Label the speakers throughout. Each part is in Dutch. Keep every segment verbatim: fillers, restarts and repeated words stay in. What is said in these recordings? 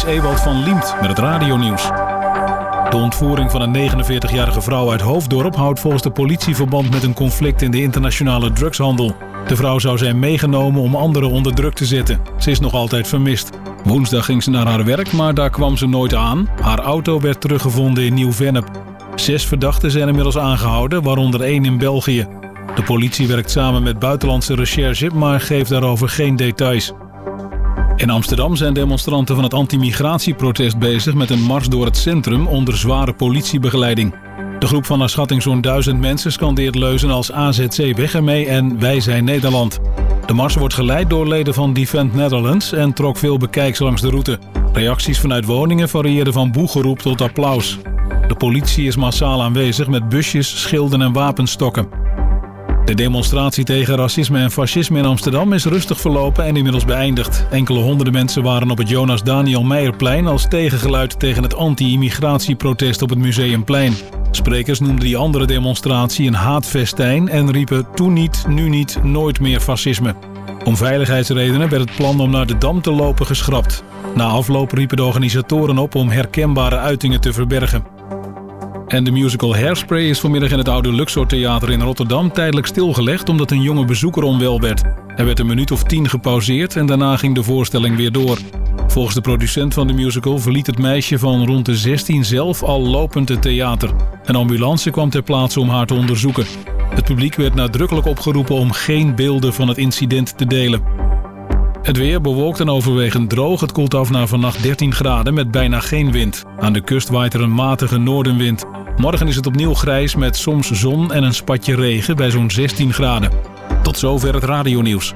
Speaker 1: Ewald van Liemt met het radionieuws. De ontvoering van een negenenveertigjarige vrouw uit Hoofddorp houdt volgens de politie verband met een conflict in de internationale drugshandel. De vrouw zou zijn meegenomen om anderen onder druk te zetten. Ze is nog altijd vermist. Woensdag ging ze naar haar werk, maar daar kwam ze nooit aan. Haar auto werd teruggevonden in Nieuw-Vennep. Zes verdachten zijn inmiddels aangehouden, waaronder één in België. De politie werkt samen met buitenlandse recherche, maar geeft daarover geen details. In Amsterdam zijn demonstranten van het anti-migratieprotest bezig met een mars door het centrum onder zware politiebegeleiding. De groep van naar schatting zo'n duizend mensen scandeert leuzen als A Z C weg ermee en Wij zijn Nederland. De mars wordt geleid door leden van Defend Netherlands en trok veel bekijks langs de route. Reacties vanuit woningen varieerden van boegeroep tot applaus. De politie is massaal aanwezig met busjes, schilden en wapenstokken. De demonstratie tegen racisme en fascisme in Amsterdam is rustig verlopen en inmiddels beëindigd. Enkele honderden mensen waren op het Jonas Daniel Meijerplein als tegengeluid tegen het anti-immigratieprotest op het Museumplein. Sprekers noemden die andere demonstratie een haatfestijn en riepen toen niet, nu niet, nooit meer fascisme. Om veiligheidsredenen werd het plan om naar de Dam te lopen geschrapt. Na afloop riepen de organisatoren op om herkenbare uitingen te verbergen. En de musical Hairspray is vanmiddag in het oude Luxor Theater in Rotterdam tijdelijk stilgelegd omdat een jonge bezoeker onwel werd. Er werd een minuut of tien gepauzeerd en daarna ging de voorstelling weer door. Volgens de producent van de musical verliet het meisje van rond de zestien zelf al lopend het theater. Een ambulance kwam ter plaatse om haar te onderzoeken. Het publiek werd nadrukkelijk opgeroepen om geen beelden van het incident te delen. Het weer bewolkt en overwegend droog. Het koelt af naar vannacht dertien graden met bijna geen wind. Aan de kust waait er een matige noordenwind. Morgen is het opnieuw grijs met soms zon en een spatje regen bij zo'n zestien graden. Tot zover het radionieuws.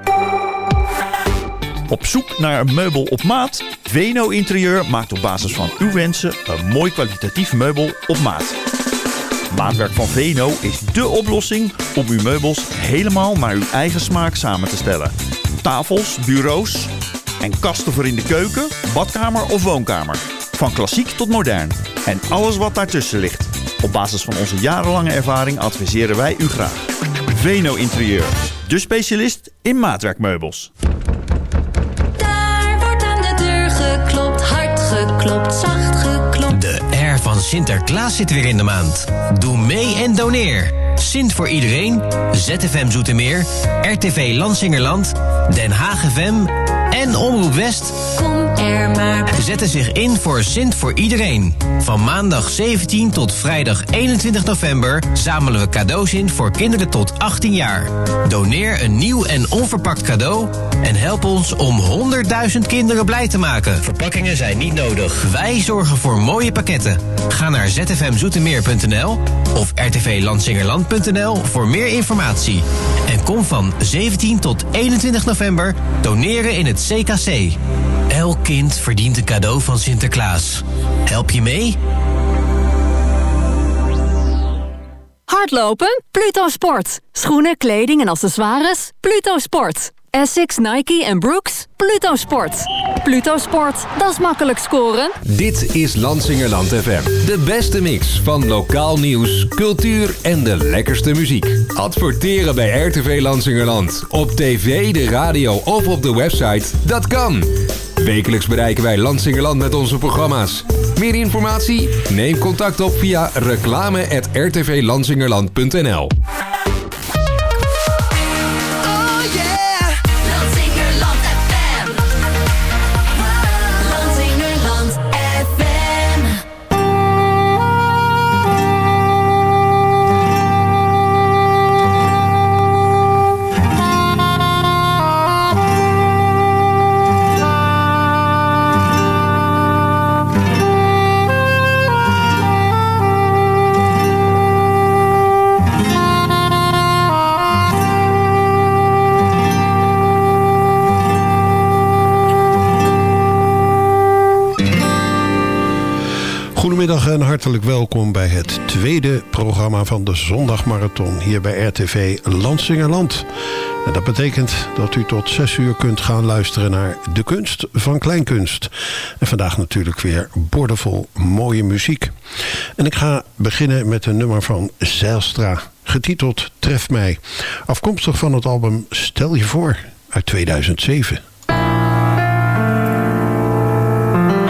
Speaker 2: Op zoek naar een meubel op maat? Veno Interieur maakt op basis van uw wensen een mooi kwalitatief meubel op maat. Maatwerk van Veno is dé oplossing om uw meubels helemaal naar uw eigen smaak samen te stellen. Tafels, bureaus en kasten voor in de keuken, badkamer of woonkamer. Van klassiek tot modern. En alles wat daartussen ligt. Op basis van onze jarenlange ervaring adviseren wij u graag. Veno Interieur, de specialist in maatwerkmeubels.
Speaker 3: Daar wordt aan de deur geklopt, hard geklopt, zacht geklopt.
Speaker 4: De R van Sinterklaas zit weer in de maand. Doe mee en doneer. Sint voor iedereen, Z F M Zoetermeer, R T V Lansingerland, Den Haag F M en Omroep West.
Speaker 3: Kom er maar bij.
Speaker 4: Zetten zich in voor Sint voor iedereen. Van maandag zeventien tot vrijdag eenentwintig november zamelen we cadeaus in voor kinderen tot achttien jaar. Doneer een nieuw en onverpakt cadeau en help ons om honderdduizend kinderen blij te maken. Verpakkingen zijn niet nodig. Wij zorgen voor mooie pakketten. Ga naar z f m zoetermeer punt n l of r t v lansingerland punt n l voor meer informatie. En kom van zeventien tot eenentwintig november doneren in het C K C. Elk kind verdient een cadeau van Sinterklaas. Help je mee?
Speaker 5: Hardlopen? Pluto Sport. Schoenen, kleding en accessoires? Pluto Sport. Essex, Nike en Brooks? Pluto Sport. Pluto Sport, dat is makkelijk scoren.
Speaker 6: Dit is Lansingerland F M. De beste mix van lokaal nieuws, cultuur en de lekkerste muziek. Adverteren bij R T V Lansingerland. Op tv, de radio of op de website. Dat kan. Wekelijks bereiken wij Lansingerland met onze programma's. Meer informatie? Neem contact op via reclame at r t v lansingerland punt n l.
Speaker 7: Goedemiddag en hartelijk welkom bij het tweede programma van de Zondagmarathon hier bij R T V Lansingerland. En dat betekent dat u tot zes uur kunt gaan luisteren naar De Kunst van Kleinkunst. En vandaag natuurlijk weer boordevol mooie muziek. En ik ga beginnen met een nummer van Zijlstra, getiteld Tref mij. Afkomstig van het album Stel je voor uit tweeduizend zeven.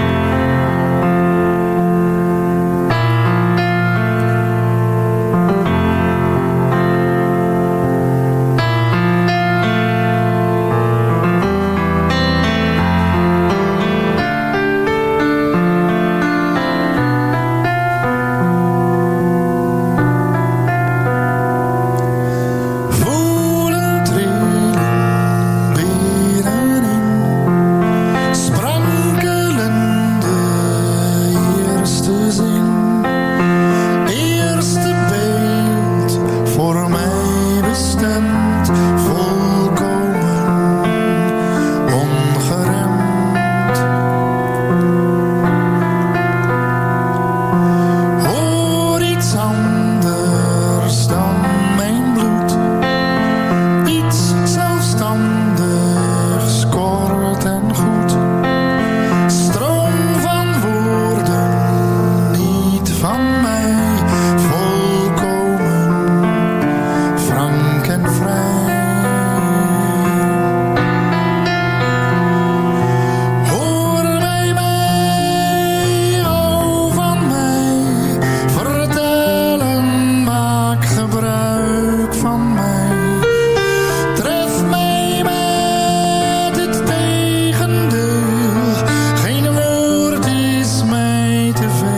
Speaker 8: gebruik van mij. Tref mij met het tegendeel. Geen woord is mij te veel.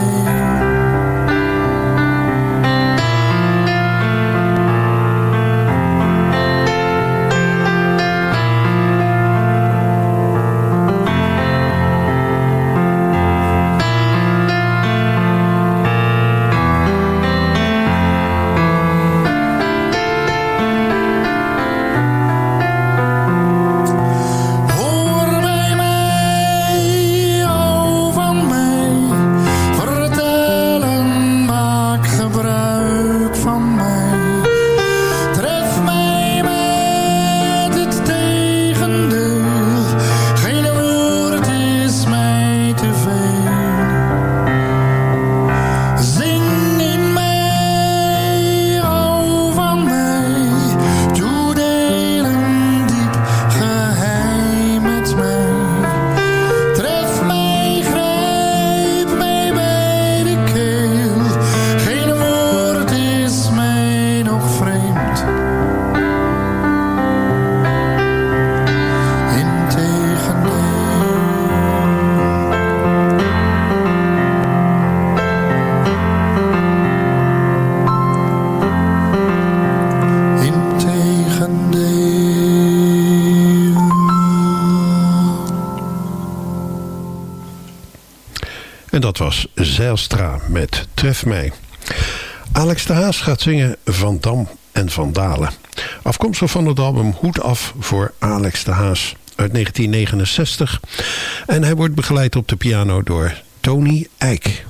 Speaker 7: En dat was Zijlstra met Tref mij. Alex de Haas gaat zingen Van Dam en Van Dalen. Afkomstig van het album Hoed af voor Alex de Haas uit negentien negenenzestig. En hij wordt begeleid op de piano door Tony Eijk.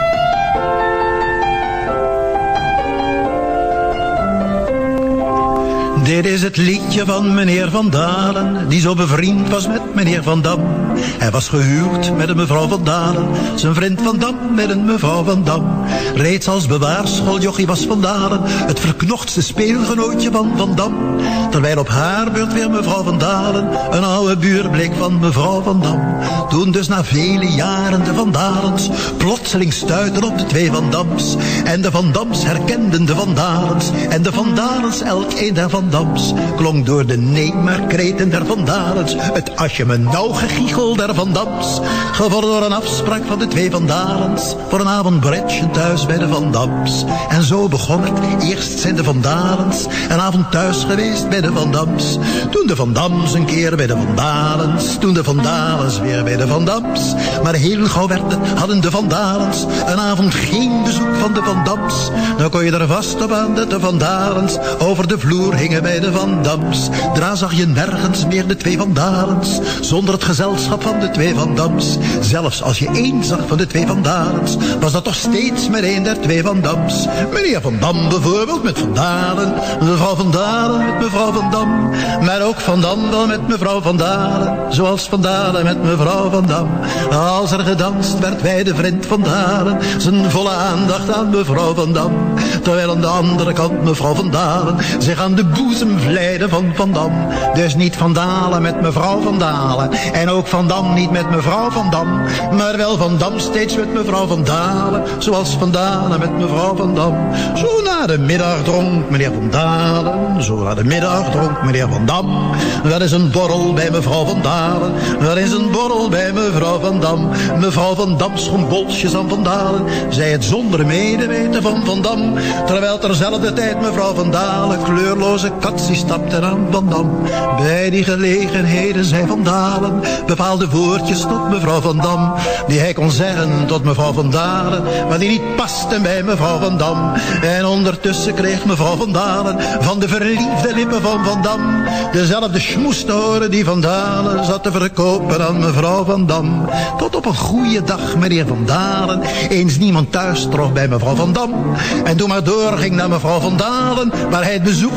Speaker 9: Dit is het liedje van meneer Van Dalen, die zo bevriend was met meneer Van Dam. Hij was gehuwd met een mevrouw Van Dalen, zijn vriend Van Dam met een mevrouw Van Dam. Reeds als bewaarschooljochie was Van Dalen het verknochtste speelgenootje van Van Dam. Terwijl op haar beurt weer mevrouw Van Dalen een oude buur bleek van mevrouw Van Dam. Toen dus na vele jaren de Van Dalens plotseling stuiten op de twee Van Dams. En de Van Dams herkenden de Van Dalens en de Van Dalens elk een der Van Dams. Klonk door de nee-maar-kreten der Van Dalens het als je me nou gegiegel der Van Dams. Gevolgd door een afspraak van de twee Van Dalens voor een avond bredje thuis bij de Van Dams. En zo begon het. Eerst zijn de Van Dalens een avond thuis geweest bij de Van Dams. Toen de Van Dams een keer bij de Van Dalens. Toen de Van Dalens weer bij de Van Dams. Maar heel gauw werd het, hadden de Van Dalens een avond geen bezoek van de Van Dams. Dan kon je er vast op aan dat de Van Dalens over de vloer hingen bij de Van Dams. Daarna zag je nergens meer de twee Van Dalens zonder het gezelschap van de twee Van Dams. Zelfs als je één zag van de twee Van Dalens, was dat toch steeds met één der twee Van Dams. Meneer Van Dam bijvoorbeeld met Van Dalen, mevrouw Van Dalen met mevrouw Van Dam. Maar ook Van Dam wel met mevrouw Van Dalen, zoals Van Dalen met mevrouw Van Dam. Als er gedanst werd bij de vriend Van Dalen zijn volle aandacht aan mevrouw Van Dam. Terwijl aan de andere kant mevrouw Van Dalen zich aan de boezem vleide van Van Dam. Dus niet Van Dalen met mevrouw Van Dalen en ook Van Dam niet met mevrouw Van Dam. Maar wel Van Dam steeds met mevrouw Van Dalen, zoals Van Dalen met mevrouw Van Dam. Zo na de middag dronk meneer Van Dalen, zo na de middag dronk meneer Van Dam. Wel is een borrel bij mevrouw Van Dalen, wel is een borrel bij mevrouw Van Dam. Mevrouw Van Dam schonk bolsjes aan Van Dalen, zij het zonder medeweten van Van Dam. Terwijl terzelfde tijd mevrouw Van Dalen kleurloze katsie stapte aan Van Dam. Bij die gelegenheden zei Van Dalen bepaalde woordjes tot mevrouw Van Dam, die hij kon zeggen tot mevrouw Van Dalen, maar die niet pasten bij mevrouw Van Dam. En ondertussen kreeg mevrouw Van Dalen van de verliefde lippen van Van Dam dezelfde schmoes te horen die Van Dalen zat te verkopen aan mevrouw Van Dam. Tot op een goede dag meneer Van Dalen eens niemand thuis trof bij mevrouw Van Dam. En toen maar doorging naar mevrouw Van Dalen, waar hij het bezoek trof van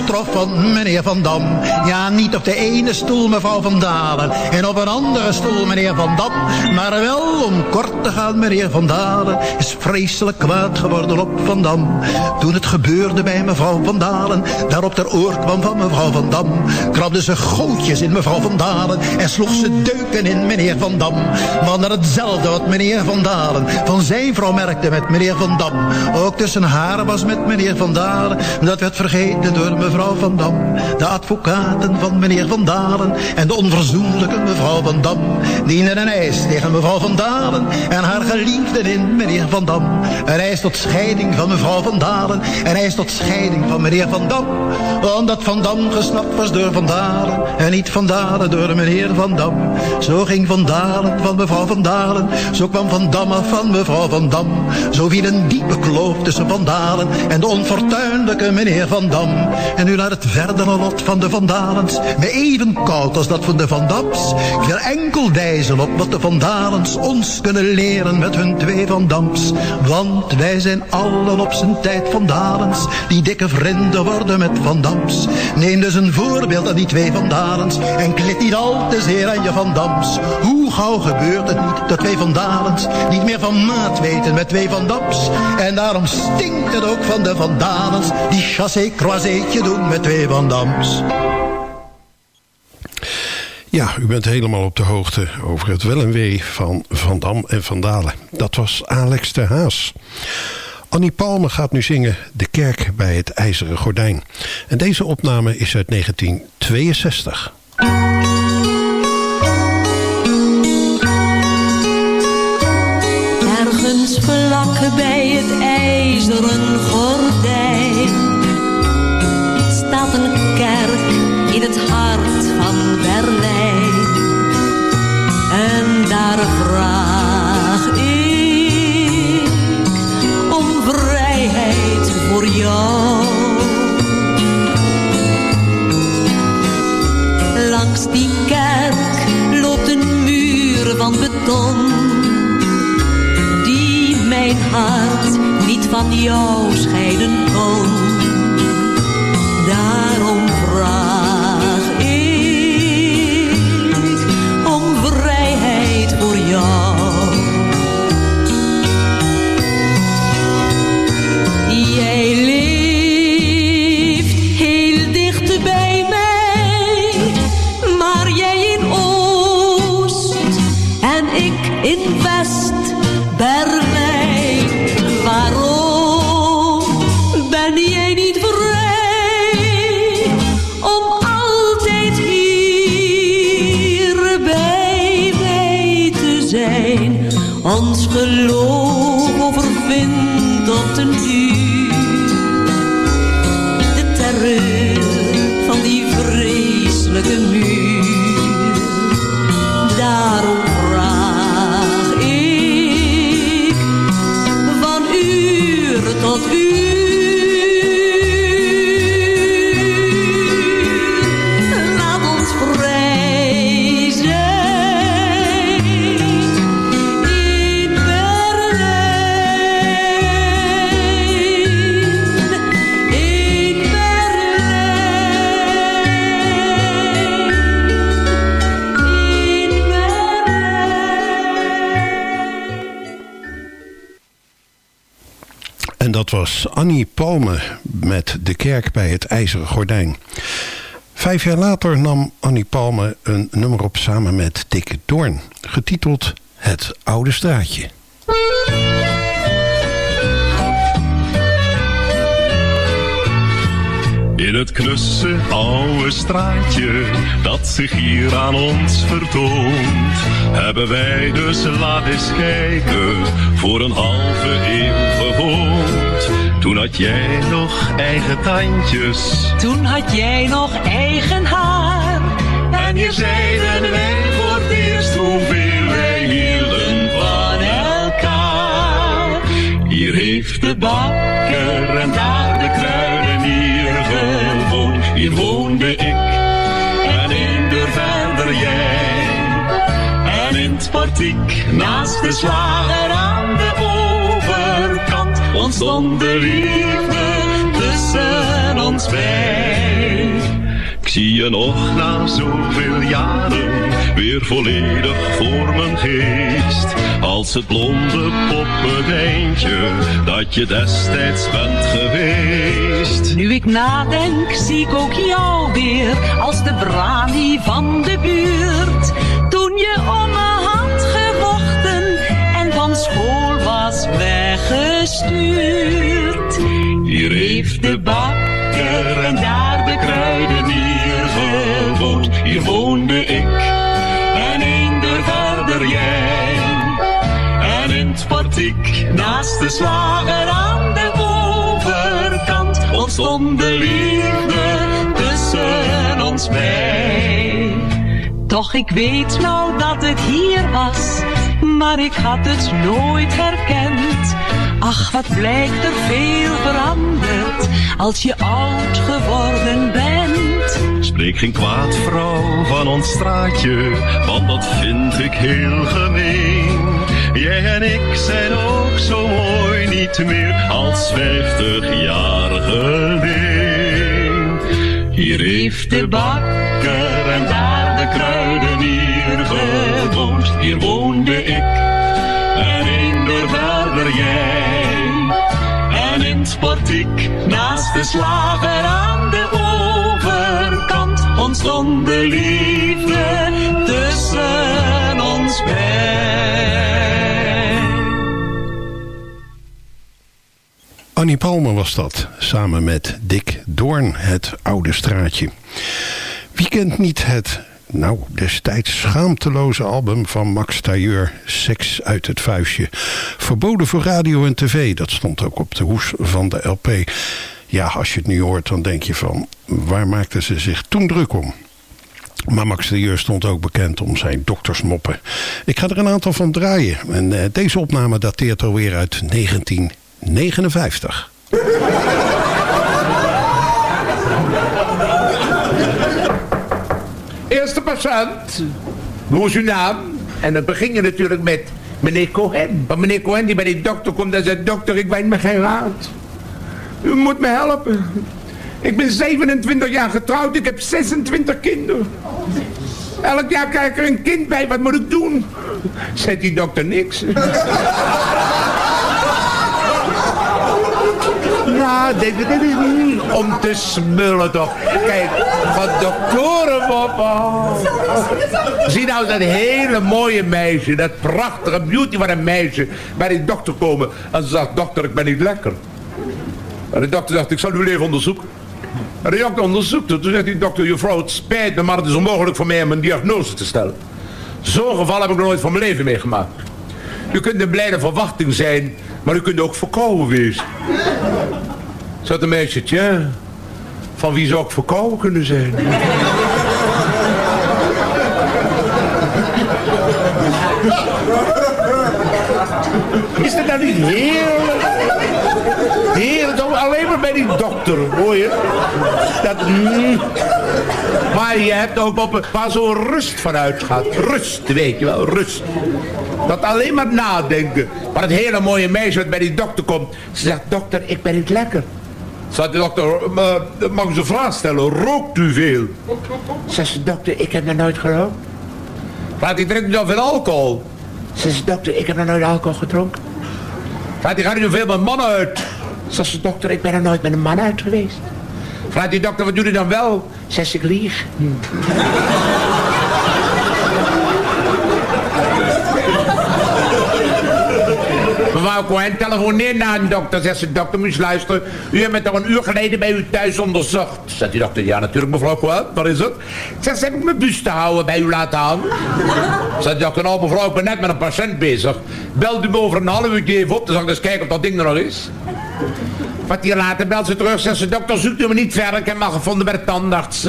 Speaker 9: van meneer Van Dam. Ja, niet op de ene stoel mevrouw Van Dalen en op een andere stoel meneer Van Dam. Maar wel, om kort te gaan, meneer Van Dalen is vreselijk kwaad geworden op Van Dam. Toen het gebeurde bij mevrouw Van Dalen, daarop ter oor kwam van mevrouw Van Dam, krabde ze gootjes in mevrouw Van Dalen en sloeg ze deuken in meneer Van Dam. Want dat hetzelfde wat meneer Van Dalen van zijn vrouw merkte met meneer Van Dam, ook tussen haar was met meneer Van Dalen, dat werd vergeten door mevrouw Van Dam. De advocaten van meneer Van Dalen en de onverzoenlijke mevrouw Van Dam dienden een eis tegen mevrouw Van Dalen en haar geliefden in meneer Van Dam. Een eis tot scheiding van mevrouw Van Dalen, een eis tot scheiding van meneer Van Dam, omdat Van Dam gesnapt was door Van Dalen en niet Van Dalen door meneer Van Dam. Zo ging Van Dalen van mevrouw Van Dalen, zo kwam Van Dam af van mevrouw Van Dam. Zo viel een diepe kloof tussen Van Dalen en de onfortuinlijke meneer Van Dam. En nu naar het verdere lot van de Van Dalens, me even koud als dat van de Van Dams. Ik wil enkel dijzen op wat de Van Dalens ons kunnen leren met hun twee Van Dams. Want wij zijn allen op zijn tijd Van Dalens, die dikke vrienden worden met Van Dams. Neem dus een voorbeeld aan die twee Van Dalens en klit niet al te zeer aan je Van Dams. Hoe gauw gebeurt het niet dat twee Van Dalens niet meer van maat weten met twee Van Dams? En daarom stinkt het ook van de Van Dalens die chassé-croiséetje doen met twee Van Dams.
Speaker 7: Ja, u bent helemaal op de hoogte over het wel en wee van Van Dam en Van Dalen. Dat was Alex de Haas. Annie Palme gaat nu zingen De Kerk bij het IJzeren Gordijn. En deze opname is uit negentien tweeënzestig.
Speaker 3: Ergens vlak bij het IJzeren Gordijn staat een kerk in het hart van Berlijn. En daar vraag ik om vrijheid voor jou. Langs die kerk loopt een muur van beton die mijn hart niet van jou scheiden kon. Daarom vraag ik om vrijheid voor jou. Jij leeft heel dicht bij mij, maar jij in Oost en ik in West Berlijn. Waarom ben jij niet vrij om altijd hier bij mij te zijn? Ons geloof overwint op den duur de terreur van die vreselijke muur. Daarom vraag ik van uur tot uur, laat ons vrij zijn in Berlijn, in Berlijn, in Berlijn.
Speaker 7: En dat was Annie Palme met De Kerk bij het IJzeren Gordijn. Vijf jaar later nam Annie Palme een nummer op samen met Dick Doorn, getiteld Het Oude Straatje.
Speaker 10: In het knusse oude straatje dat zich hier aan ons vertoont, hebben wij dus, laat eens kijken, voor een halve eeuw gewoond. Toen had jij nog eigen tandjes,
Speaker 3: Toen had jij nog eigen haar.
Speaker 10: en hier zeiden wij voor het eerst hoeveel wij hielden van elkaar. Hier heeft de bakker en daar de kruidenier gewoond. Hier woonde ik en een deur verder jij. En in het portiek naast de slager aan de overkant ontstond de liefde tussen ons bij. zie je nog na zoveel jaren weer volledig voor mijn geest. Als het blonde poppendijntje dat je destijds bent geweest.
Speaker 11: Nu ik nadenk, zie ik ook jou weer als de brani van de buurt. Toen je om me had gevochten en van school was weggestuurd.
Speaker 10: Hier heeft de bakker en daar de kruidenier gewoond. Hier woonde ik en eender verder jij. En in het portiek naast de slager aan de overkant ontstond de liefde tussen ons bij.
Speaker 11: Toch ik weet nou dat het hier was, maar ik had het nooit herkend. Ach, wat blijkt er veel veranderd als je oud geworden bent.
Speaker 10: Spreek geen kwaad, vrouw, van ons straatje, want dat vind ik heel gemeen. Jij en ik zijn ook zo mooi niet meer als vijftig jaar geleden. Hier heeft de bakker en daar de kruidenier gewoond. Hier woonde ik en eender verder jij. En in het portiek naast de slager aan de overkant ontstond de liefde tussen ons bij.
Speaker 7: Annie Palmer was dat, samen met Dick Doorn, Het Oude Straatje. Wie kent niet het, nou, destijds schaamteloze album van Max Tailleur, Seks uit het Vuistje. Verboden voor radio en tv, dat stond ook op de hoes van de L P. Ja, als je het nu hoort, dan denk je van, waar maakten ze zich toen druk om? Maar Max Tailleur stond ook bekend om zijn doktersmoppen. Ik ga er een aantal van draaien. En uh, deze opname dateert alweer uit negentien negenenvijftig.
Speaker 12: Eerste patiënt. Hoe is uw naam? En dan begin je natuurlijk met meneer Cohen. Want meneer Cohen die bij die dokter komt en zegt, dokter, ik weet me geen raad. U moet me helpen. Ik ben zevenentwintig jaar getrouwd, ik heb zesentwintig kinderen. Elk jaar krijg ik er een kind bij, wat moet ik doen? Zegt die dokter niks. Ja, dit, dit, dit is niet om te smullen toch. Kijk, wat doktoren papa. Zie nou dat hele mooie meisje, dat prachtige beauty van een meisje, bij die dokter komen. En ze zegt, dokter, ik ben niet lekker. En de dokter zegt, ik zal uw leven onderzoeken. En de dokter onderzoekt het. Toen zegt die dokter, juffrouw, het spijt me, maar het is onmogelijk voor mij om een diagnose te stellen. Zo'n geval heb ik nog nooit van mijn leven meegemaakt. U kunt een blijde verwachting zijn, maar u kunt ook verkouden wezen. Zegt een meisje, tja, van wie zou ik verkouden kunnen zijn? Is dat nou niet heerlijk? Heerlijk, alleen maar bij die dokter, hoor je? Dat, mm. Maar je hebt ook op waar zo'n rust vanuit gaat. Rust, weet je wel, rust. Dat alleen maar nadenken. Maar het hele mooie meisje wat bij die dokter komt. Ze zegt, dokter, ik ben niet lekker. Zegt de dokter, mag ik ze een vraag stellen? Rookt u veel? Zegt ze, dokter, ik heb nog nooit gerookt. Vraagt hij, drinkt u dan veel alcohol? Zegt ze, dokter, ik heb nog nooit alcohol gedronken. Vraagt hij, gaat u veel met mannen uit? Zegt ze, dokter, ik ben er nooit met een man uit geweest. Vraagt die dokter, wat doet u dan wel? Zegt ze, ik lieg. Hm. Mevrouw Cohen, telefoneer naar een dokter. Zegt ze, dokter, moet je luisteren. U hebt me toch een uur geleden bij u thuis onderzocht. Zegt die dokter, ja natuurlijk mevrouw Cohen, wat is het? Zegt ze, heb ik mijn bus te houden bij u laten hangen? Zegt die dokter, nou mevrouw, ik ben net met een patiënt bezig. Belt u me over een half uurtje even op, dan zal ik eens kijken of dat ding er nog is. Wat hier later belt ze terug, zegt ze, dokter, zoekt u me niet verder, ik heb hem al gevonden bij de tandarts.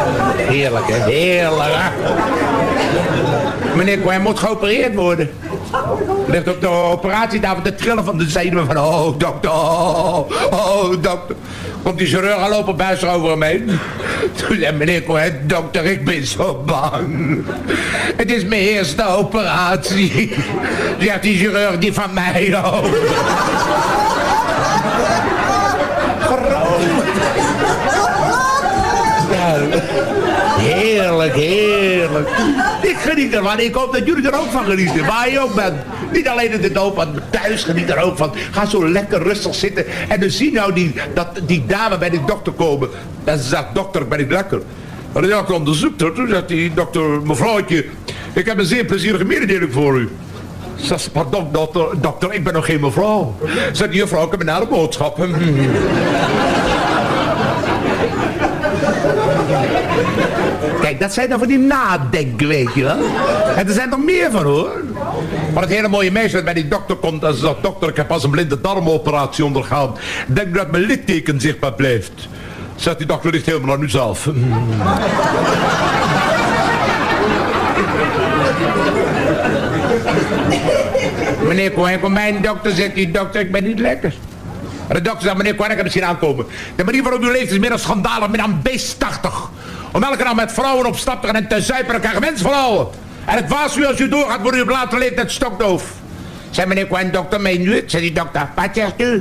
Speaker 12: Heerlijk, hè? Heerlijk, hè? Meneer Cohen moet geopereerd worden. Ligt op de operatietafel te trillen van de zenuwen van... Oh, dokter, oh, oh, dokter. Komt die chirurg al lopen buizen over hem heen. Toen zei meneer Cohen, dokter, ik ben zo bang. Het is mijn eerste operatie. Zegt die chirurg, die van mij ook. Ja, heerlijk, heerlijk. Ik geniet ervan. Ik hoop dat jullie er ook van genieten. Waar je ook bent. Niet alleen in de doop, maar thuis geniet er ook van. Ga zo lekker rustig zitten. En dan zie nou die, dat, die dame bij de dokter komen. En ze zegt, dokter, ben ik lekker? En de dokter onderzoekt haar. Toen zegt die dokter, mevrouwtje, ik heb een zeer plezierige mededeling voor u. Zegt ze, pardon, dokter, dokter, ik ben nog geen mevrouw. Zegt die juffrouw, ik heb een nare boodschap. Kijk, dat zijn dan van die nadenken, weet je wel. En er zijn er meer van, hoor. Maar het hele mooie meisje dat bij die dokter komt... en ze zegt, dokter, ik heb pas een blinde darmoperatie ondergaan. Denk dat mijn litteken zichtbaar blijft. Zegt die dokter, ligt helemaal aan u zelf. Meneer Cohen, kom mijn dokter, zegt die dokter, ik ben niet lekker. En de dokter zegt, meneer Cohen, ik heb het zien aankomen. De manier waarop u leeft is meer dan schandalig, meer dan beestachtig. Om elke dag met vrouwen op stap te gaan en te zuipen, dan krijgen mensvrouwen. En het waarschuwen als u doorgaat, wordt u op later leeftijd stokdoof. Zei meneer Cohen, dokter, meen u het? Zei die dokter, wat zegt u?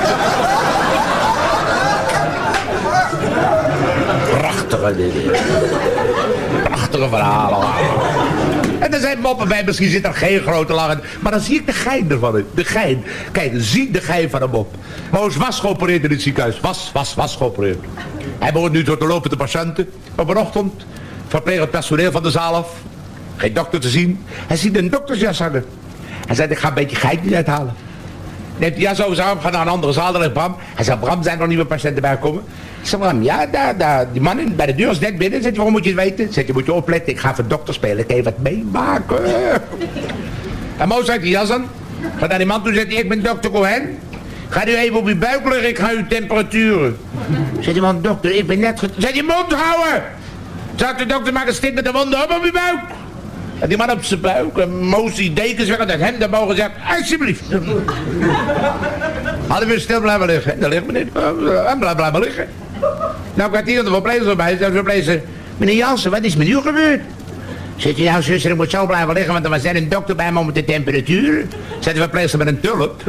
Speaker 12: Prachtige dingen. Prachtige verhalen. En er zijn moppen bij, misschien zit er geen grote lachen. Maar dan zie ik de gein ervan in. De gein. Kijk, zie de gein van een mop. Moos was geopereerd in het ziekenhuis. Was, was, was geopereerd. Hij behoort nu tot de lopende patiënten. Op een ochtend verpleegt het personeel van de zaal af. Geen dokter te zien. Hij ziet een doktersjas hangen. Hij zei, ik ga een beetje geitjes uithalen. Neemt die jas over zijn arm, gaat naar een andere zaal. Daar ligt Bram. Hij zei, Bram, zijn er nog nieuwe patiënten bij gekomen? Ik zei, Bram, ja, daar, daar. Die man in, bij de deur is net binnen. Zegt hij, waarom moet je het weten? Zegt hij, moet je opletten. Ik ga voor dokter spelen. Ik ga wat meemaken. En Mo zegt die jas aan. Gaat naar die man toe, zegt hij, ik ben dokter Cohen. Ga nu even op uw buik liggen, ik ga uw temperaturen. Zegt die man, dokter, ik ben net... Get... Zegt die mond houden! Zegt de dokter, maak een stip met de wonden op op uw buik. En die man op zijn buik, en Moos die dekens weg, en dat hem daar boven zegt, alsjeblieft. Hadden we stil blijven liggen. En daar ligt meneer, en blijf blijven liggen. Nou, kwartier dat de verpleegster erbij, de verpleegster, meneer Jansen, wat is met u gebeurd? Zegt hij, nou zuster, ik moet zo blijven liggen, want er was net een dokter bij me om de temperatuur. Zegt de verpleegster met een tulp.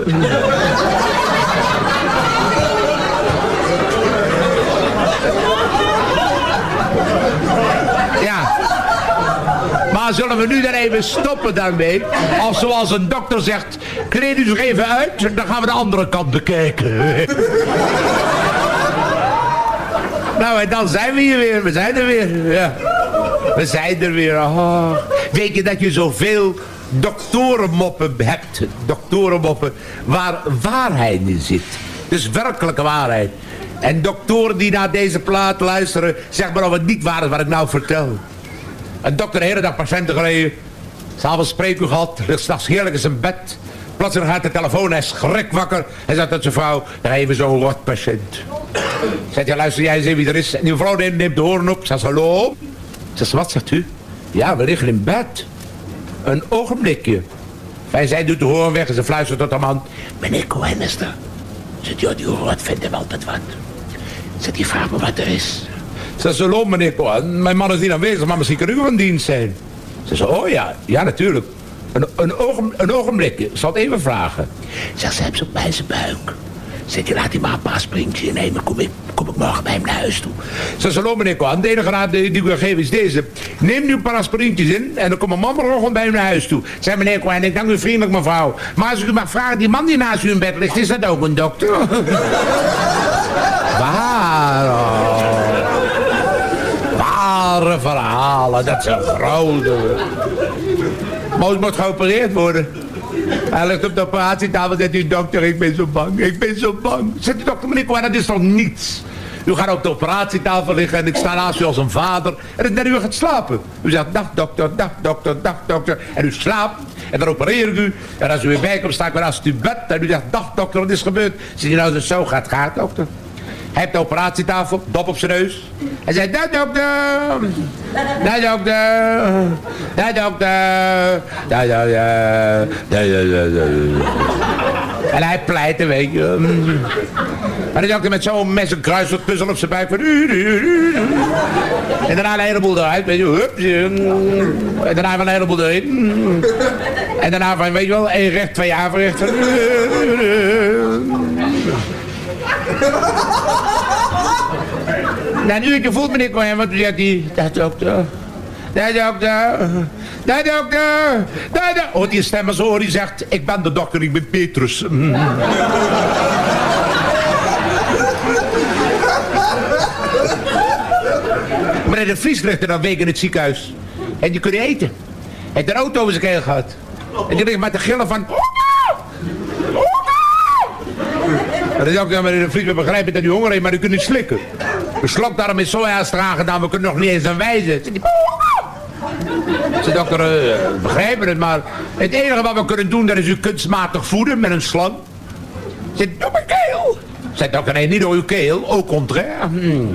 Speaker 12: Ja. Maar zullen we nu dan even stoppen daarmee? Als zoals een dokter zegt, kleed u zich even uit, dan gaan we de andere kant bekijken. Nou, en dan zijn we hier weer. We zijn er weer. Ja. We zijn er weer. Oh. Weet je dat je zoveel doktorenmoppen hebt? Doktorenmoppen waar waarheid in zit. Dus werkelijke waarheid. En doktoren die naar deze plaat luisteren, zeg maar of het niet waar is wat ik nou vertel. Een dokter de hele dag patiënten gereden. S'avonds spreekuur gehad. Ligt s'nachts heerlijk in zijn bed. Plotseling gaat de telefoon. Hij schrik wakker. Hij zegt tot zijn vrouw. Daar even zo'n rot patiënt. Zegt hij, luister jij eens even wie er is. En die vrouw neemt, neemt de hoorn op. Zegt hallo. Zegt wat zegt u? Ja, we liggen in bed. Een ogenblikje. Wij zij doet de hoorn weg en ze fluistert tot haar man. Meneer Cohen is er. Zegt ja, die hoorn vindt hem altijd wat. Zegt die vraag me wat er is. Zegt ze, hallo meneer Cohen, mijn man is niet aanwezig, maar misschien kan u van dienst zijn. Ze zegt, oh ja, ja natuurlijk. Een, een, ogen, een ogenblikje, ik zal het even vragen. Zegt ze, heb ze op bij zijn buik. Zegt hij, laat hij maar een paar sprintjes nemen, kom ik, kom ik morgen bij hem naar huis toe. Zegt ze, hallo meneer Cohen, de enige raad die ik u geef is deze. Neem nu een paar sprintjes in en dan komt mijn man morgen bij hem naar huis toe. Zegt meneer Cohen, ik dank u vriendelijk mevrouw. Maar als ik u mag vragen, die man die naast u in bed ligt, is dat ook een dokter? Waarom? Ware verhalen, dat zijn grote. Moos moet geopereerd worden. Hij ligt op de operatietafel en zegt die dokter, ik ben zo bang, ik ben zo bang. Zegt de dokter, meneer Cohen, dat is toch niets? U gaat op de operatietafel liggen en ik sta naast u als een vader. En het net u gaat slapen. U zegt, dag dokter, dag dokter, dag dokter. En u slaapt en dan opereer ik u. En als u weer bij komt, sta ik weer naast uw bed. En u zegt, dag dokter, wat is gebeurd? Zegt hij, nou dat het zo gaat, gaat dokter. Hij heeft de operatietafel, dop op zijn neus. Hij zei, daar dokter, daar dokter, daar dokter, daar dokter, daar dokter. En hij pleitte, weet je. Maar die dokter met zo'n mes een kruiswoordpuzzel op zijn buik. En daarna een heleboel eruit, weet je. Hup, en daarna een heleboel erin. En daarna van, weet je wel, één recht, twee averechten. Na een uurtje voelt meneer Cohen, want toen zegt hij, daar dokter, daar dokter, daar dokter, daar dokter. Hoort die stem zo, die zegt, ik ben de dokter, ik ben Petrus. Meneer de Vries ligt er dan een week in het ziekenhuis. En die kun je eten. Hij heeft een auto over zijn keel gehad. En die ligt met de gillen van... En dan dacht ik, meneer de Vries, we begrijpen dat u honger heeft, maar u kunt niet slikken. De slokdarm is zo ernstig gedaan, we kunnen nog niet eens aan wijzen. Ze dokter, uh, begrijpen het, maar het enige wat we kunnen doen, dat is u kunstmatig voeden met een slang. Zit door mijn keel. Zei dokter, nee, niet door uw keel, au contraire. Hmm.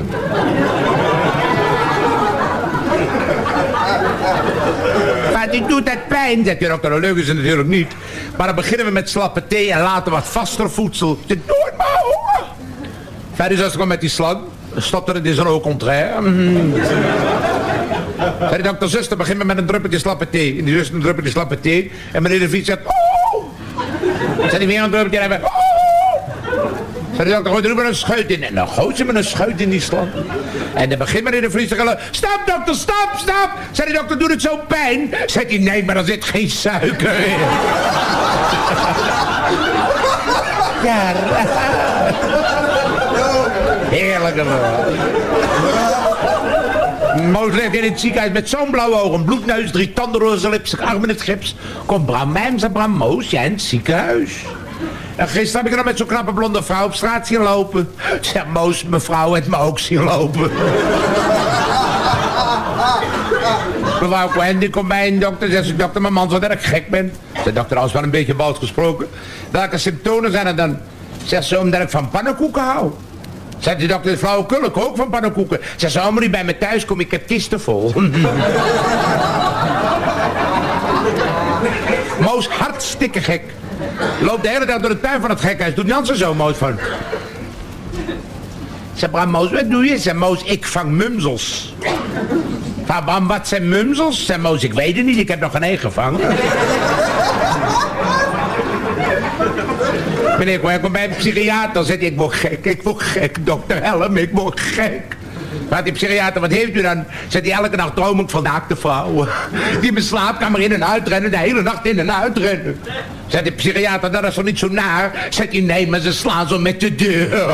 Speaker 12: Maar die doet dat pijn, zegt de dokter. Leuk is het natuurlijk niet. Maar dan beginnen we met slappe thee en later wat vaster voedsel. Ze doet maar honger. Verder is het gewoon met die slang. Stopt er, het is een au contraire. Mm. Zei de dokter, zuster, beginnen we met een druppeltje slappe thee. En die zuster een druppeltje slappe thee. En meneer de Vries zegt, oh. Zei die weer een druppeltje en hij oh. Zei de dokter, gooi er maar een schuit in. En dan gooit ze met een schuit in die slang. En dan begint meneer de Vries te gillen. Stop dokter, stop, stop. Zei de dokter, doet het zo pijn? Zei hij, nee, maar er zit geen suiker in. Ja, heerlijke verhaal. Moos ligt in het ziekenhuis met zo'n blauwe ogen, bloedneus, drie tanden door zijn lips, arm in het gips. Komt Bram Mijms en Bram Moos, jij in het ziekenhuis. En gisteren heb ik er nog met zo'n knappe blonde vrouw op straat zien lopen. Zeg, Moos, mevrouw heeft me ook zien lopen. Mevrouw Cohen, die komt bij een dokter. Zegt ze, dokter, mijn man zal dat ik gek ben. De dokter, als wel een beetje bout gesproken. Welke symptomen zijn er dan? Zegt ze, omdat ik van pannenkoeken hou. Zegt de dokter, flauwekul, ik ook van pannenkoeken. Zegt ze, maar niet bij me thuis kom, ik heb kisten vol. Moos hartstikke gek. Loopt de hele dag door de tuin van het gekhuis. Doet Jansen zo, Moos, van... Zeg, Bram, Moos, wat doe je? Zeg, Moos, ik vang mumsels. Van, Bram, wat zijn mumsels? Zeg, Moos, ik weet het niet, ik heb nog geen één gevangen. Meneer, ik kom bij een psychiater, zegt hij, ik word gek, ik word gek, dokter, help me, ik word gek. Vraagt die psychiater, wat heeft u dan? Zegt hij, elke nacht droom ik van naakte vrouwen. Die in mijn slaapkamer in en uitrennen, de hele nacht in en uitrennen. Zegt de psychiater, dat is toch niet zo naar? Zegt hij, nee, maar ze slaan zo met de deur.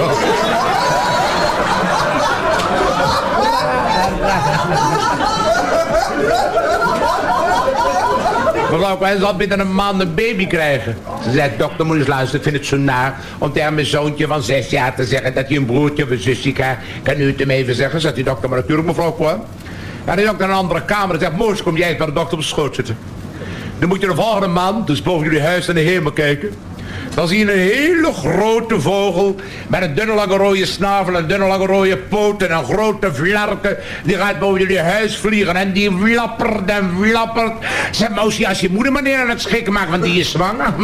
Speaker 12: Mevrouw Cohen zal binnen een maand een baby krijgen. Ze zei, dokter, moet eens luisteren, ik vind het zo naar om tegen mijn zoontje van zes jaar te zeggen dat hij een broertje of een zusje krijgt. Kan u het hem even zeggen? Zegt die dokter, maar natuurlijk, mevrouw Cohen. Ja, die dokter in een andere kamer en zegt, Moos, kom jij eens bij de dokter op de schoot zitten. Dan moet je de volgende maand, dus boven jullie huis naar de hemel kijken. Dan zie je een hele grote vogel met een dunne lange rode snavel, een dunne lange rode poot en een grote vlarken. Die gaat boven jullie huis vliegen en die flappert en flappert. Zeg, Moosje, als je moeder maar neer aan het schikken maakt, want die is zwanger.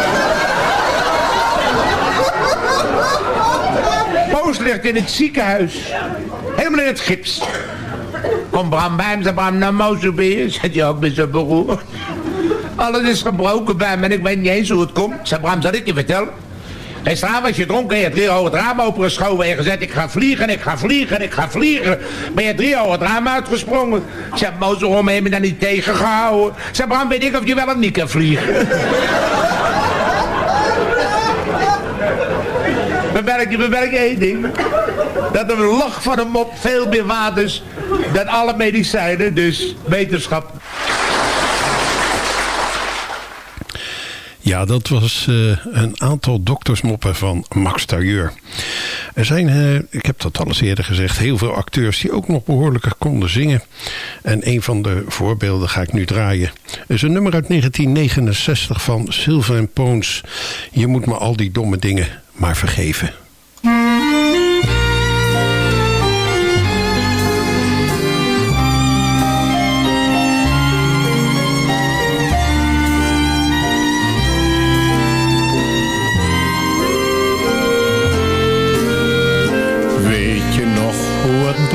Speaker 12: Moos ligt in het ziekenhuis. Helemaal in het gips. Kom Bram bij hem, zei Bram, nou Moos, hoe ben je? Zegt hij, ook met zijn beroerd. Alles is gebroken bij me en ik weet niet eens hoe het komt. Zei Bram, zal ik je vertellen? Gisteravond was je dronken, je hebt drie ogen het raam opengeschoven en je gezegd, ik ga vliegen, ik ga vliegen, ik ga vliegen. Ben je drie ogen het raam uitgesprongen? Zeg, Moos, waarom heb je me dan niet tegengehouden? Zeg, Bram, weet ik of je wel of niet kan vliegen? Bewerk je, bewerk één ding. Dat een lach van een mop veel meer waard is dan alle medicijnen, dus wetenschap.
Speaker 7: Ja, dat was uh, een aantal doktersmoppen van Max Tailleur. Er zijn, uh, ik heb dat al eens eerder gezegd, heel veel acteurs die ook nog behoorlijk konden zingen. En een van de voorbeelden ga ik nu draaien. Er is een nummer uit negentien negenenzestig van Sylvain Poons. Je moet me al die domme dingen maar vergeven.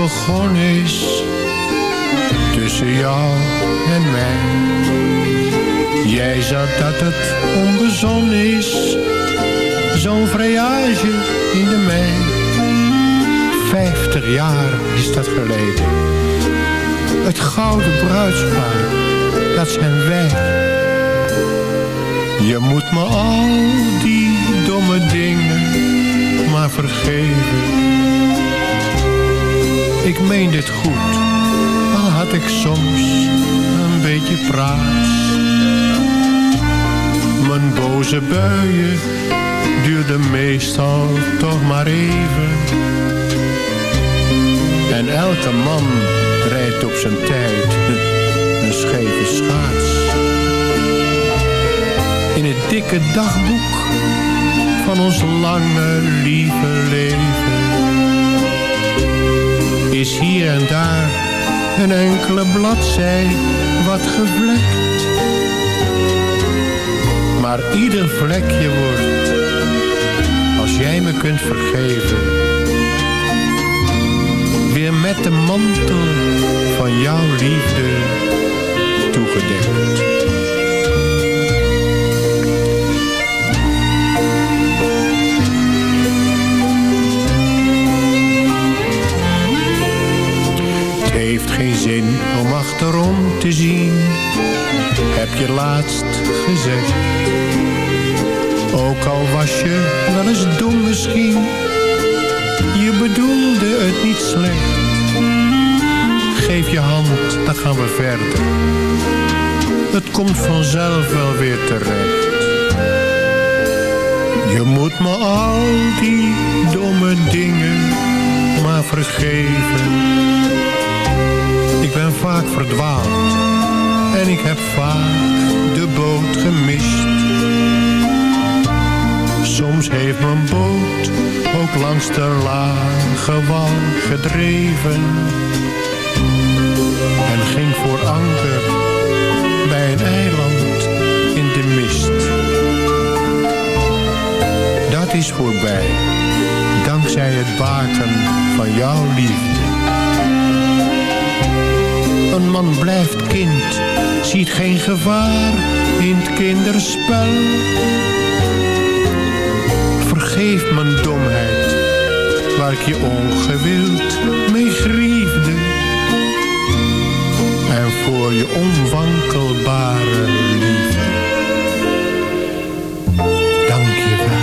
Speaker 13: begonnen is tussen jou en mij. Jij zag dat het onbezonnen is, zo'n vrijage in de mei. Vijftig jaar is dat geleden. Het gouden bruidspaar, dat zijn wij. Je moet me al die domme dingen maar vergeven. Ik meen dit goed, al had ik soms een beetje praats. Mijn boze buien duurden meestal toch maar even. En elke man rijdt op zijn tijd een scheve schaats. In het dikke dagboek van ons lange lieve leven is hier en daar een enkele bladzij wat gevlekt. Maar ieder vlekje wordt, als jij me kunt vergeven, weer met de mantel van jouw liefde toegedekt. Het heeft geen zin om achterom te zien, heb je laatst gezegd. Ook al was je wel eens dom misschien, je bedoelde het niet slecht. Geef je hand, dan gaan we verder. Het komt vanzelf wel weer terecht. Je moet me al die domme dingen maar vergeven. Ik ben vaak verdwaald en ik heb vaak de boot gemist. Soms heeft mijn boot ook langs de lage wal gedreven en ging voor anker bij een eiland in de mist. Dat is voorbij, dankzij het baken van jouw liefde. Een man blijft kind, ziet geen gevaar in het kinderspel. Vergeef mijn domheid, waar ik je ongewild mee griefde. En voor je onwankelbare liefde, dank je wel.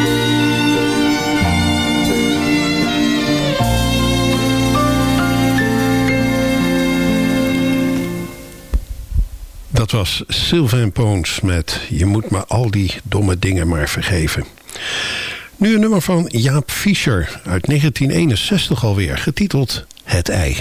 Speaker 7: Dat was Sylvain Poons met Je moet me al die domme dingen maar vergeven. Nu een nummer van Jaap Fischer uit negentien eenenzestig alweer, getiteld Het Ei.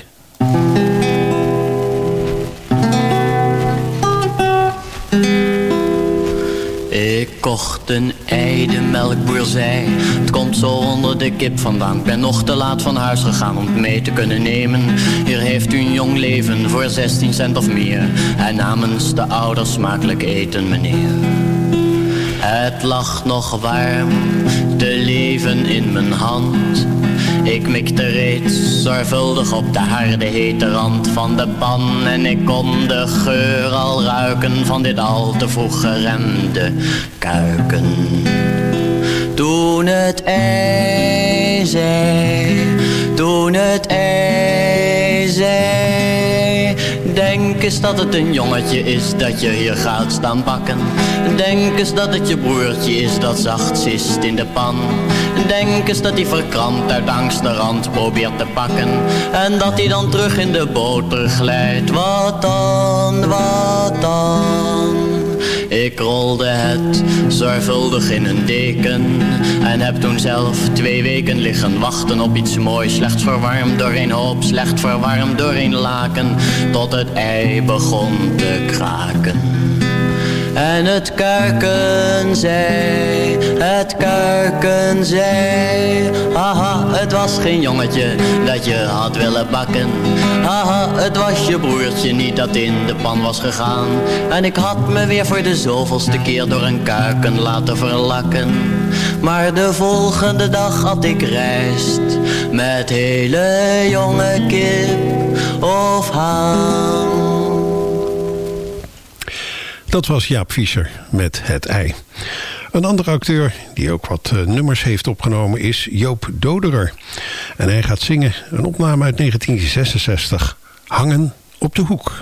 Speaker 14: Ik kocht een ei, de melkboer zei, het komt zo onder de kip vandaan. Ik ben nog te laat van huis gegaan om het mee te kunnen nemen. Hier heeft u een jong leven voor zestien cent of meer. En namens de ouders smakelijk eten, meneer. Het lag nog warm, te leven in mijn hand. Ik mikte reeds zorgvuldig op de harde hete rand van de pan. En ik kon de geur al ruiken van dit al te vroeg geremde kuiken. Toen het ei zei, toen het ei zei, denk eens dat het een jongetje is dat je hier gaat staan bakken. Denk eens dat het je broertje is dat zacht zist in de pan. Denk eens dat hij verkrampt uit angst de rand probeert te pakken. En dat hij dan terug in de boter glijdt. Wat dan, wat dan? Ik rolde het zorgvuldig in een deken. En heb toen zelf twee weken liggen wachten op iets moois. Slecht verwarmd door een hoop, slecht verwarmd door een laken. Tot het ei begon te kraken. En het kuiken zei, het kuiken zei, haha, het was geen jongetje dat je had willen bakken. Haha, het was je broertje niet dat in de pan was gegaan. En ik had me weer voor de zoveelste keer door een kuiken laten verlakken. Maar de volgende dag had ik rijst, met hele jonge kip of haan.
Speaker 7: Dat was Jaap Visser met Het Ei. Een andere acteur die ook wat uh, nummers heeft opgenomen is Joop Doderer. En hij gaat zingen een opname uit negentien zesenzestig, Hangen op de hoek.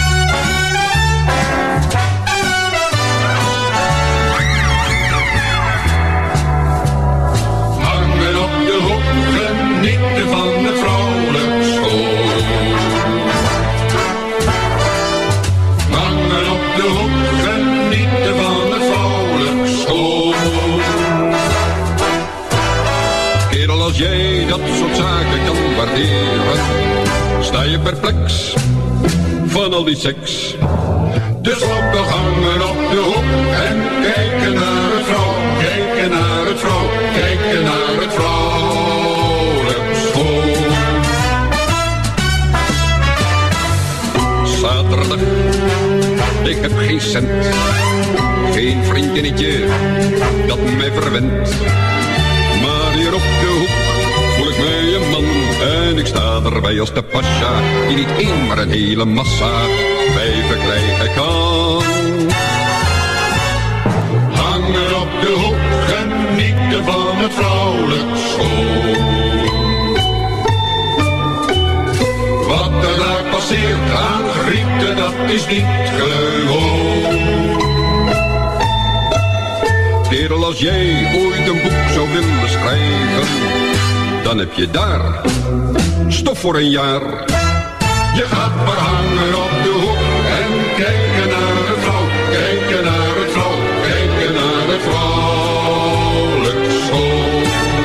Speaker 10: Hangen op de hoek, genieten van het vrolijk school. Hangen op de hoek, genieten van het vrolijk school. Kerel, als jij dat soort zaken kan waarderen, sta je perplex van al die seks. Dus loop toch hangen op de hoek en kijken naar het vrouw, kijken naar het vrouw, kijken naar het vrouwelijk school. Zaterdag, ik heb geen cent, geen vriendinnetje dat mij verwendt. Maar hier op de hoek voel ik mij een man en ik sta erbij als de pasja die niet één maar een hele massa wijven krijgen kan. Hangen op de hoek, genieten van het vrouwelijk school. Wat er daar passeert aan grieten, dat is niet gewoon. Kerel, als jij ooit een boek zou willen schrijven, dan heb je daar stof voor een jaar. Je gaat maar hangen op de hoek en kijken naar het vrouw, kijken naar het vrouw, kijken naar het vrouwelijk school.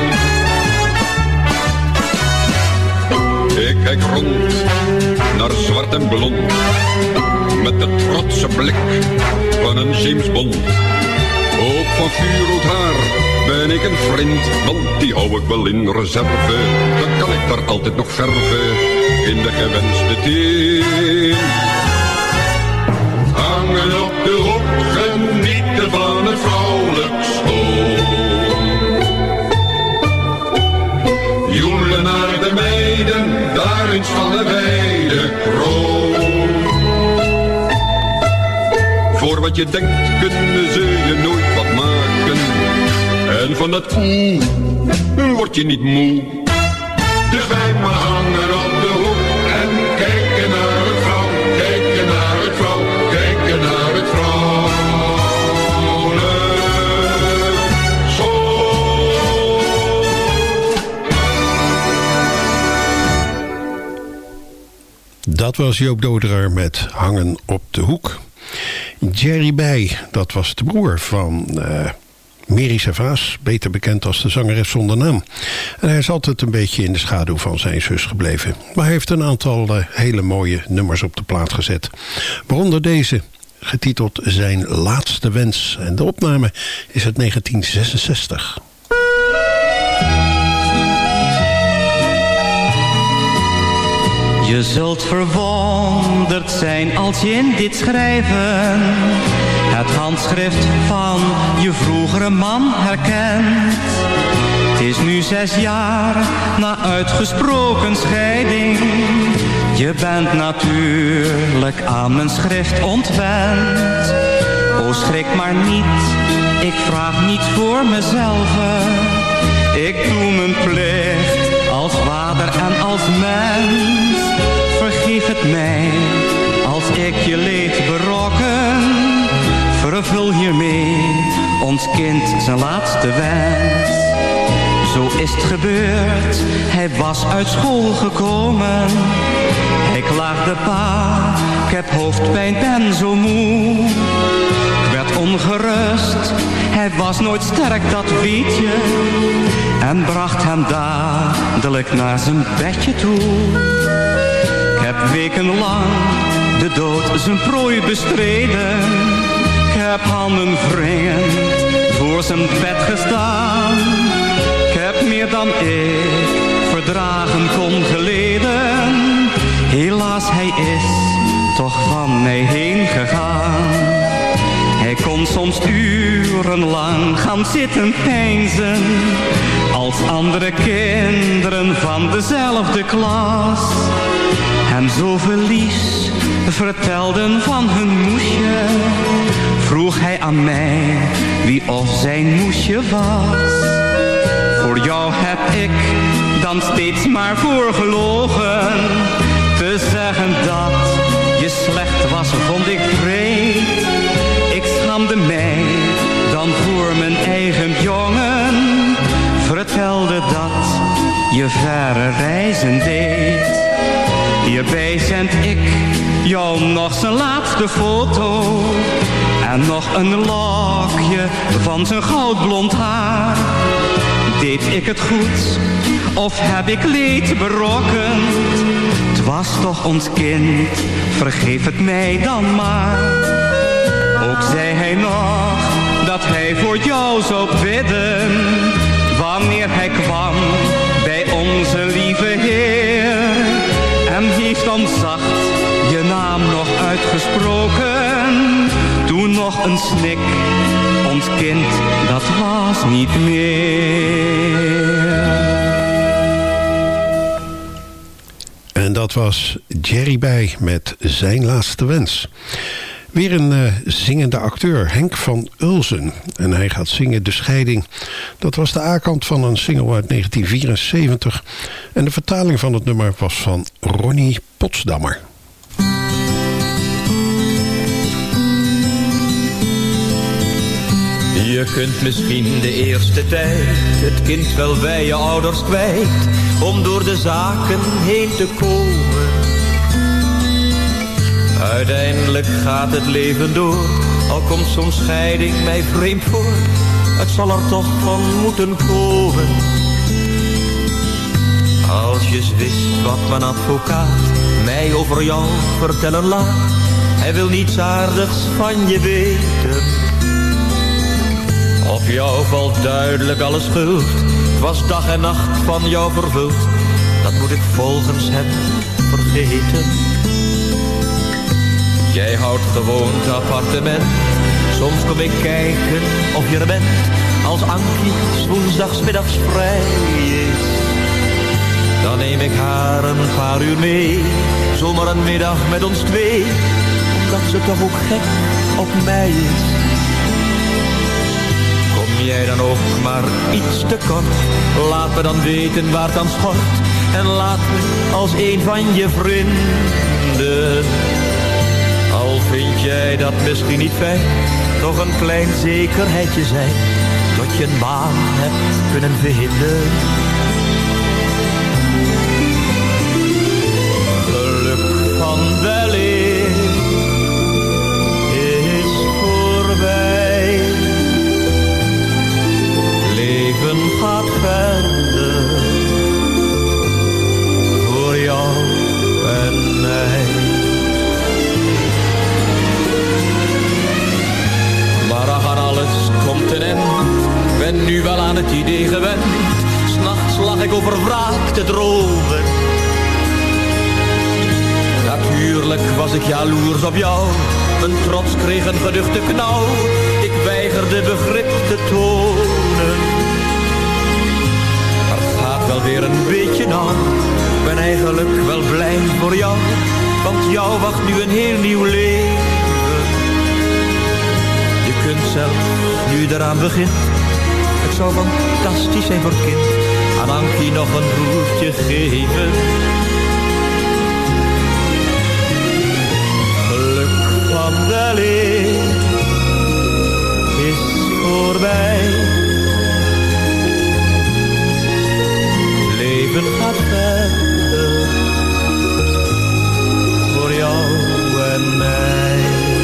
Speaker 10: Ik kijk rond naar zwart en blond, met de trotse blik van een James Bond. Ook van vuurrood haar ben ik een vriend, want die hou ik wel in reserve. Dan kan ik daar altijd nog verven in de gewenste tint. Hangen op de hoek, genieten van het vrouwelijk school. Joelen naar de meiden, daar in Stallen bij de kroon. Voor wat je denkt kunnen ze je nooit wat maken. En van dat oeh, word je niet moe. Dus wij maar hangen op de hoek en kijken naar het vrouw, kijken naar het vrouw, kijken naar het vrouwelijk school.
Speaker 7: Dat was Joop Doderer met Hangen op de hoek. Jerry Bij, dat was de broer van uh, Mary Servaas, beter bekend als de zangeres zonder naam. En hij is altijd een beetje in de schaduw van zijn zus gebleven. Maar hij heeft een aantal uh, hele mooie nummers op de plaat gezet. Waaronder deze, getiteld Zijn Laatste Wens. En de opname is uit negentien zesenzestig.
Speaker 15: Je zult verwonderd zijn als je in dit schrijven het handschrift van je vroegere man herkent. Het is nu zes jaar na uitgesproken scheiding. Je bent natuurlijk aan mijn schrift ontwend. O, schrik maar niet, ik vraag niets voor mezelf. Ik doe mijn plicht als vader en als mens. Vergeef het mij als ik je leed berokken. Vervul hiermee ons kind zijn laatste wens. Zo is het gebeurd, hij was uit school gekomen. Hij klaagde pa, ik heb hoofdpijn, ben zo moe. Ik werd ongerust, hij was nooit sterk, dat weet je. En bracht hem dadelijk naar zijn bedje toe. Ik heb wekenlang de dood zijn prooi bestreden. Ik heb handen wringend voor zijn bed gestaan. Ik heb meer dan ik verdragen kon geleden. Helaas, hij is toch van mij heen gegaan. Hij kon soms urenlang gaan zitten peinzen, als andere kinderen van dezelfde klas. En zo verlies vertelden van hun moesje, vroeg hij aan mij wie of zijn moesje was. Voor jou heb ik dan steeds maar voor gelogen, te zeggen dat je slecht was vond ik vreed. Ik schaamde mij dan voor mijn eigen jongen, vertelde dat je verre reizen deed. Hierbij zend ik jou nog zijn laatste foto en nog een lokje van zijn goudblond haar. Deed ik het goed of heb ik leed berokkend? Het was toch ons kind, vergeef het mij dan maar. Ook zei hij nog dat hij voor jou zou bidden wanneer hij kwam bij onze lieve Heer. En heeft dan zacht je naam nog uitgesproken, toen nog een snik, ons kind dat was niet meer.
Speaker 7: En dat was Jerry Bij met Zijn Laatste Wens. Weer een uh, zingende acteur, Henk van Ulzen. En hij gaat zingen De Scheiding. Dat was de A-kant van een single uit negentien vierenzeventig. En de vertaling van het nummer was van Ronnie Potsdammer.
Speaker 16: Je kunt misschien de eerste tijd het kind wel bij je ouders kwijt, om door de zaken heen te komen. Uiteindelijk gaat het leven door, al komt zo'n scheiding mij vreemd voor. Het zal er toch van moeten komen. Als je eens wist wat mijn advocaat mij over jou vertellen laat. Hij wil niets aardigs van je weten. Op jou valt duidelijk alle schuld. Het was dag en nacht van jou vervuld. Dat moet ik volgens hem vergeten. Jij houdt gewoon het appartement. Soms kom ik kijken of je er bent. Als Ankie woensdagsmiddags vrij is, dan neem ik haar een paar uur mee. Zomaar een middag met ons twee, omdat ze toch ook gek op mij is. Kom jij dan ook maar iets te kort, laat me dan weten waar het aan schort. En laat me als een van je vrienden, al vind jij dat misschien niet fijn, toch een klein zekerheidje zijn, dat je een baan hebt kunnen vinden. Geluk van weleer is voorbij. Leven gaat verder voor jou en mij. Maar ach, aan alles komt een end. Ben nu wel aan het idee gewend. 's Nachts lag ik over wraak te dromen. Natuurlijk was ik jaloers op jou. Mijn trots kreeg een geduchte knauw. Ik weigerde begrip te tonen. Maar het gaat wel weer een beetje nauw. Ik ben eigenlijk wel blij voor jou, want jou wacht nu een heel nieuw leven. Je kunt zelf, nu je eraan begint, het zou fantastisch zijn voor het kind, aan Ankie nog een broertje geven. Geluk van weleer is voorbij. Leven gaat verder voor jou en mij.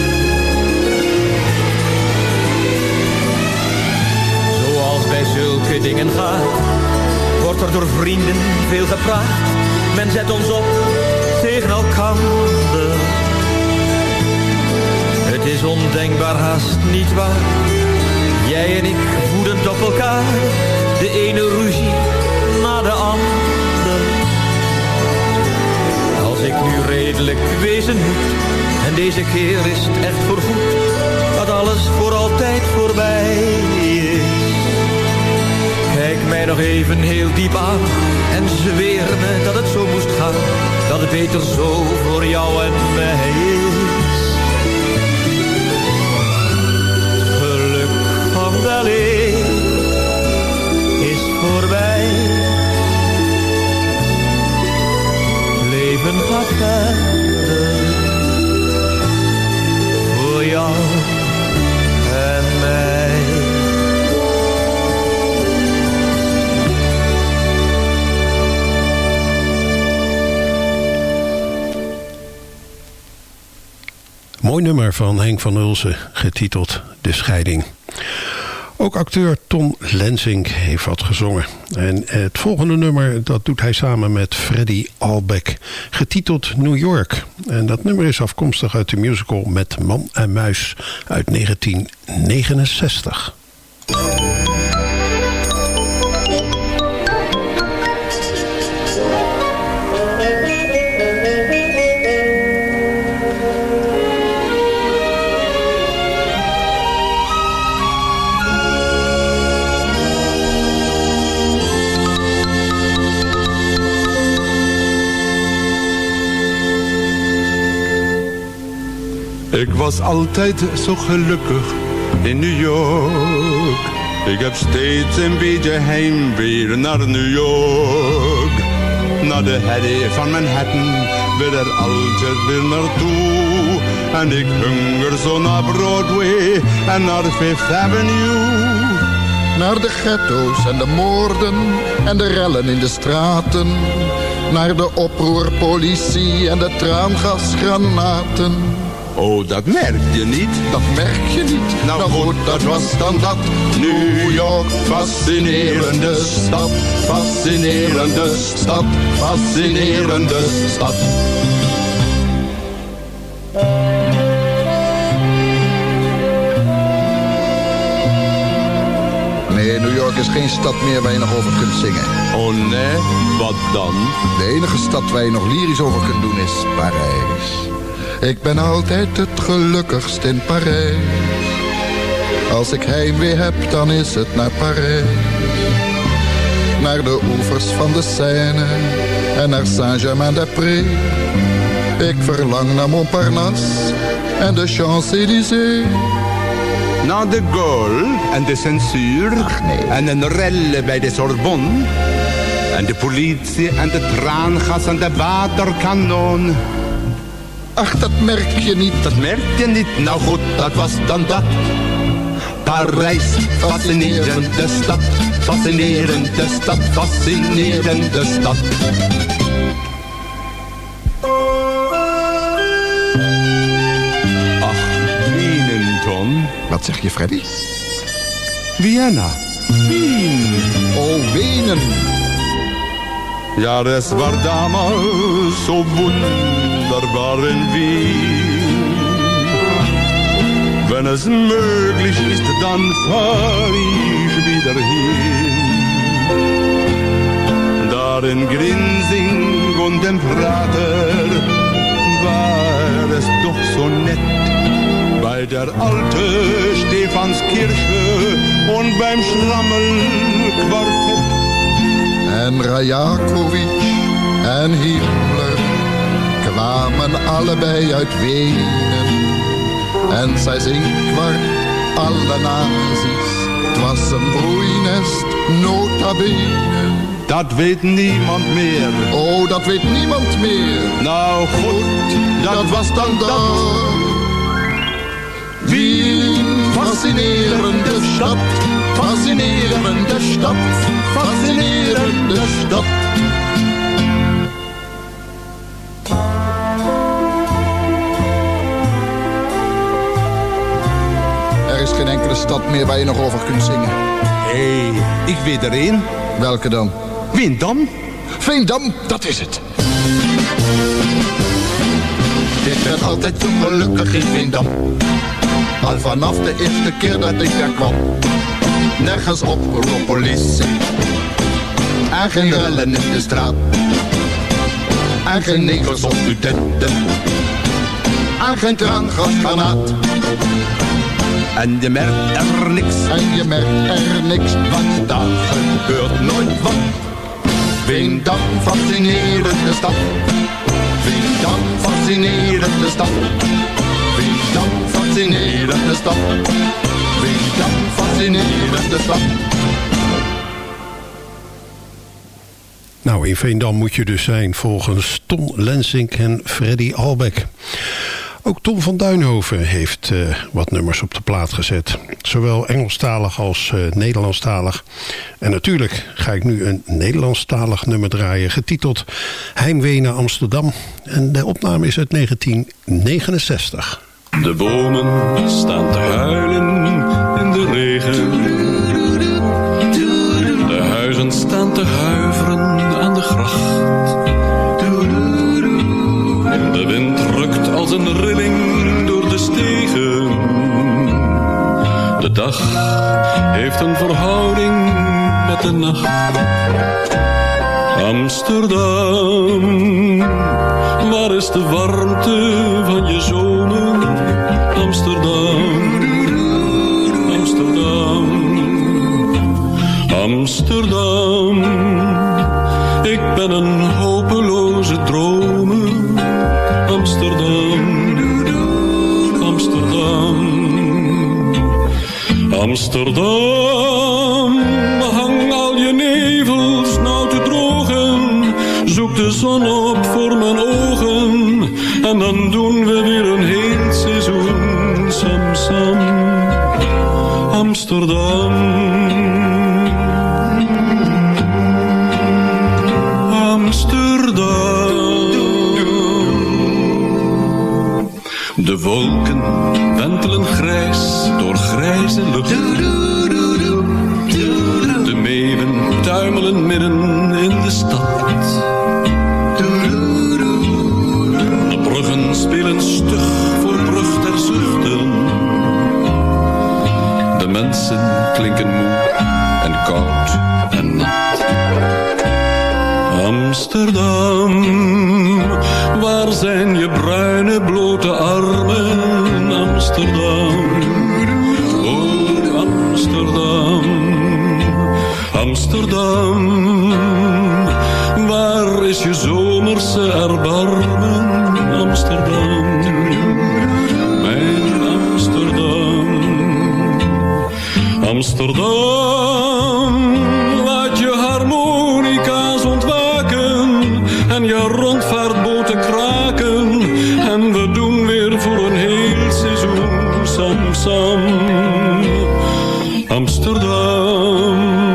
Speaker 16: Zoals bij zulke dingen gaat, wordt er door vrienden veel gepraat. Men zet ons op tegen elkander. Het is ondenkbaar, haast niet waar. Jij en ik woedend op elkaar. De ene ruzie na de ander. Als ik nu redelijk wezen moet, en deze keer is het echt voorgoed, dat alles voor altijd voorbij is. Kijk mij nog even heel diep aan en zweer me dat het zo moest gaan, dat het beter zo voor jou en mij is. Het geluk van de leeuw is voorbij. Leven gaat verder voor jou en mij.
Speaker 7: Mooi nummer van Henk van Ulsen, getiteld De Scheiding. Ook acteur Ton Lensink heeft wat gezongen. En het volgende nummer dat doet hij samen met Freddy Albeck, getiteld New York. En dat nummer is afkomstig uit de musical Met Man en Muis uit negentien negenenzestig.
Speaker 17: Ik was altijd zo gelukkig in New York. Ik heb steeds een beetje heimwee naar New York. Naar de herrie van Manhattan wil er altijd weer naartoe. En ik hunger zo naar Broadway en naar Fifth Avenue.
Speaker 18: Naar de ghetto's en de moorden en de rellen in de straten. Naar de oproerpolitie en de traangasgranaten.
Speaker 17: Oh, dat merk je niet?
Speaker 18: Dat merk je niet. Nou, nou goed, dat was dan dat. New York, fascinerende stad. Fascinerende stad. Fascinerende stad. Nee, New York is geen stad meer waar je nog over kunt zingen.
Speaker 17: Oh nee, wat dan?
Speaker 18: De enige stad waar je nog lyrisch over kunt doen is Parijs. Ik ben altijd het gelukkigst in Parijs. Als ik heimwee heb, dan is het naar Parijs. Naar de oevers van de Seine en naar Saint-Germain-des-Prés. Ik verlang naar Montparnasse en de Champs-Élysées.
Speaker 17: Naar de Gaulle en de censuur.
Speaker 18: Ach, nee.
Speaker 17: En een rel bij de Sorbonne. En de politie en de traangas en de waterkanon.
Speaker 18: Ach, dat merk je niet.
Speaker 17: Dat merk je niet. Nou goed, dat was dan dat. Parijs, fascinerende stad. Fascinerende stad, fascinerende stad. Ach, Wenen, Ton.
Speaker 18: Wat zeg je, Freddy?
Speaker 17: Vienna. Wien.
Speaker 18: Oh, Wenen.
Speaker 17: Ja, es war damals so wunderbar in Wien. Wenn es möglich ist, dann fahr ich wieder hin. Daar in Grinzing und dem Prater war es doch so nett. Bei der alte Stephanskirche und beim Schrammelquartett.
Speaker 18: En Rajakovic en Himmler kwamen allebei uit Wenen. En zij zingt kwart alle nazi's. Het was een broeinest, nota bene.
Speaker 17: Dat weet niemand meer.
Speaker 18: Oh, dat weet niemand meer.
Speaker 17: Nou goed, dat, dat was dan dat.
Speaker 18: Wien, fascinerende stad. Fascinerende stad. Fascinerende stad. Er is geen enkele stad meer waar je nog over kunt zingen.
Speaker 17: Hé, hey, ik weet er één.
Speaker 18: Welke dan?
Speaker 17: Veendam.
Speaker 18: Veendam, dat is het. Ik ben altijd zo gelukkig in Veendam. Al vanaf de eerste keer dat ik daar kwam. Nergens oproerpolitie. En geen rellen in de straat. En geen negels of studenten. En geen traangasgranaat.
Speaker 17: En je merkt er niks.
Speaker 18: En je merkt er niks.
Speaker 17: Want daar gebeurt nooit wat.
Speaker 18: Veendam, fascinerende stad. Veendam, fascinerende stad. Veendam, fascinerende stad. Veendam, fascinerende stad.
Speaker 7: Nou, in Veendam moet je dus zijn volgens Ton Lensink en Freddy Albeck. Ook Tom van Duinhoven heeft uh, wat nummers op de plaat gezet. Zowel Engelstalig als uh, Nederlandstalig. En natuurlijk ga ik nu een Nederlandstalig nummer draaien, getiteld Heimwee naar Amsterdam. En de opname is uit negentien negenenzestig.
Speaker 10: De bomen staan te huilen in de regen. De huizen staan te huiveren aan de gracht. De wind rukt als een rilling door de stegen. De dag heeft een verhouding met de nacht. Amsterdam, waar is de warmte van je zomer? Amsterdam, Amsterdam, Amsterdam. Ik ben een hopeloze dromer. Amsterdam, Amsterdam, Amsterdam. Hang al je nevels nou te drogen. Zoek de zon op voor mijn ogen. En dan doen we weer een heel seizoen. Sam, sam, Amsterdam. De wolken wentelen grijs door grijze lucht. De meeuwen tuimelen midden in de stad. De bruggen spelen stug voor brug der zuchten. De mensen klinken moe en koud en nat. Amsterdam, waar zijn je bruine blote armen? Amsterdam, oh Amsterdam, Amsterdam, waar is je zomerse erbarmen? Amsterdam, mijn Amsterdam, Amsterdam, laat je harmonica's ontwaken en je rondvaartboten kraken. En we doen weer voor een heel seizoen Sam Sam Amsterdam.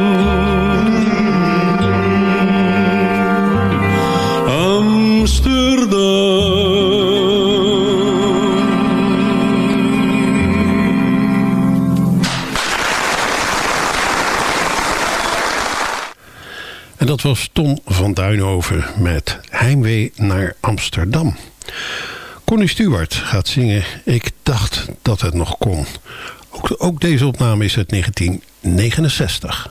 Speaker 7: En dat was Tom van Duinhoven met Heimwee naar Amsterdam. Connie Stewart gaat zingen Ik dacht dat het nog kon. Ook, ook deze opname is uit negentien negenenzestig.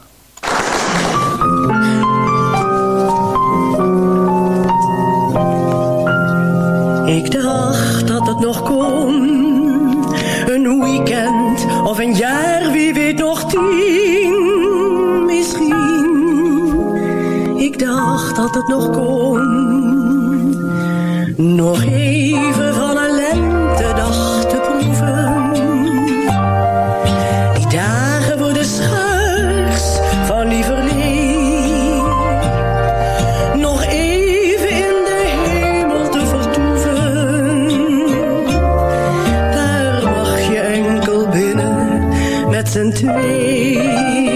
Speaker 19: Ik dacht dat het nog kon. Een weekend of een jaar, wie weet nog tien. Misschien. Ik dacht dat het nog kon. Nog even van een lentedag te proeven. Die dagen worden schaars van lieverlee. Nog even in de hemel te vertoeven. Daar mag je enkel binnen met z'n twee.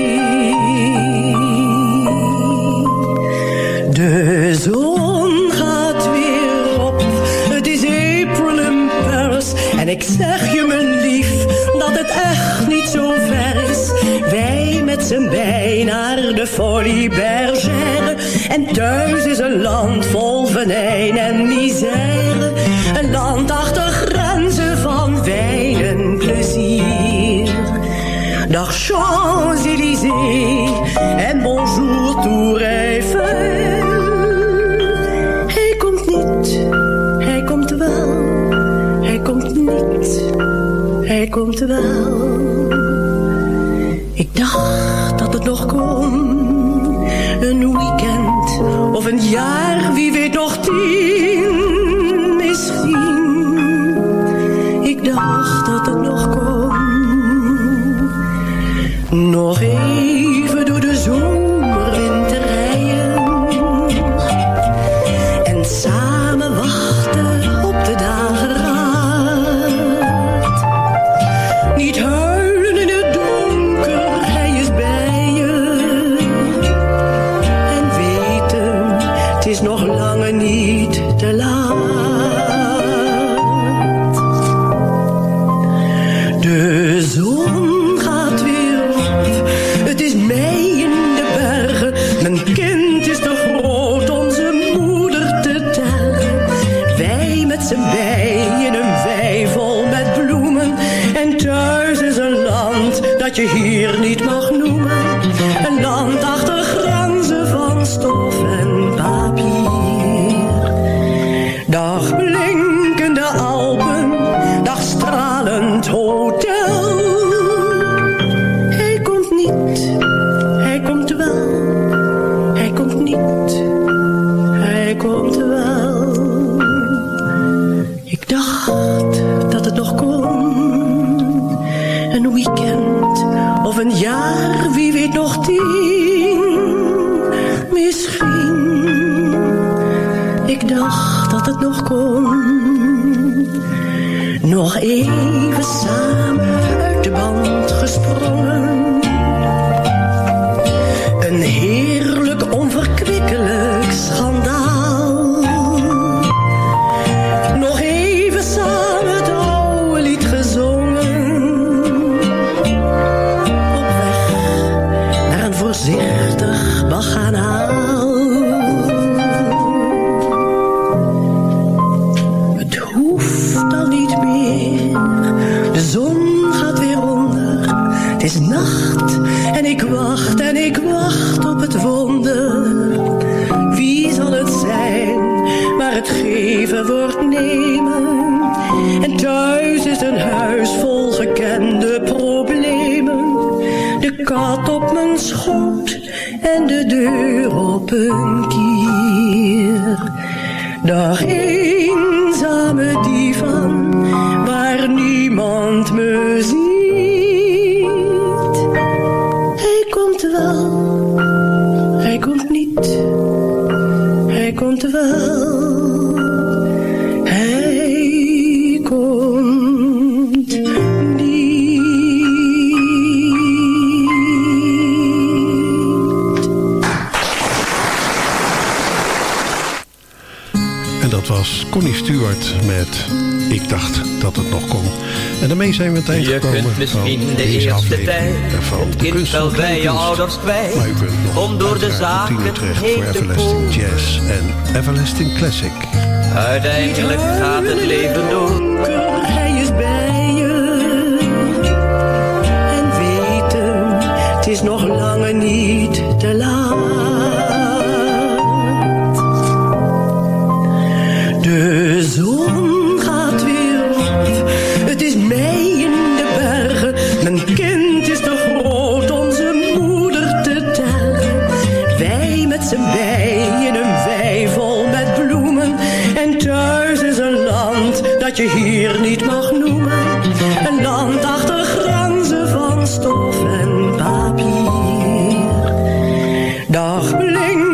Speaker 19: De zon gaat weer op, het is April in Paris. En ik zeg je mijn lief, dat het echt niet zo ver is. Wij met z'n bij naar de Folie Bergère. En thuis is een land vol venijn en misère. Een land achter grenzen van wijn en plezier. Dag Champs-Élysées en bonjour Tour Eiffel. Hij komt niet, hij komt wel, hij komt niet, hij komt wel. je hier niet mag noemen. Een land achter grenzen van stof en papier. Dag blinkende Alpen, dag stralend hotel. Hij komt niet, hij komt wel, hij komt niet, hij komt wel. Ik dacht dat het nog kon, een weekend of een jaar, wie weet nog tien, misschien. Ik dacht dat het nog kon, nog even samen uit de band gesprongen. Een heerlijk onverkwikkelijk schandaal. Nog even samen het oude lied gezongen. Op weg naar een voorzichtig baganaal. Het hoeft al niet meer, de zon gaat weer onder. Het is nacht en ik wacht en ik wacht op het wonder. Wie zal het zijn, maar het geven wordt nemen. En thuis is een huis vol gekende problemen. De kat op mijn schoot en de deur op een kier. Dag eenzame divan, waar niemand me ziet. Hij komt wel, hij komt niet, hij komt wel, hij komt niet.
Speaker 7: En dat was Connie Stewart met Ik dacht dat het nog kon. En daarmee zijn we aan het eind
Speaker 16: Je
Speaker 7: gekomen
Speaker 16: kunt misschien
Speaker 7: van
Speaker 16: de
Speaker 7: deze
Speaker 16: eerste
Speaker 7: aflevering
Speaker 16: tijd
Speaker 7: van
Speaker 16: het
Speaker 7: de
Speaker 16: kind
Speaker 7: kunst
Speaker 16: wel
Speaker 7: van
Speaker 16: bij je
Speaker 7: kleinkunst.
Speaker 16: ouders kwijt.
Speaker 7: Maar u kunt nog
Speaker 16: Om door de
Speaker 7: uiteraard
Speaker 16: zaken
Speaker 7: tien uur terecht
Speaker 16: heen
Speaker 7: voor
Speaker 16: te
Speaker 7: Everlasting
Speaker 16: voelen.
Speaker 7: Jazz en Everlasting Classic.
Speaker 16: Uiteindelijk gaat het leven door.
Speaker 19: Hij is bij je. En weten, het is nog lange niet te laat. De zon gaat weer op. Het is mei in de bergen. Mijn kind is te groot om zijn moeder te tellen. Wij met z'n bijen, een wei vol met bloemen. En thuis is een land dat je hier niet mag noemen. Een land achter grenzen van stof en papier. Dag blink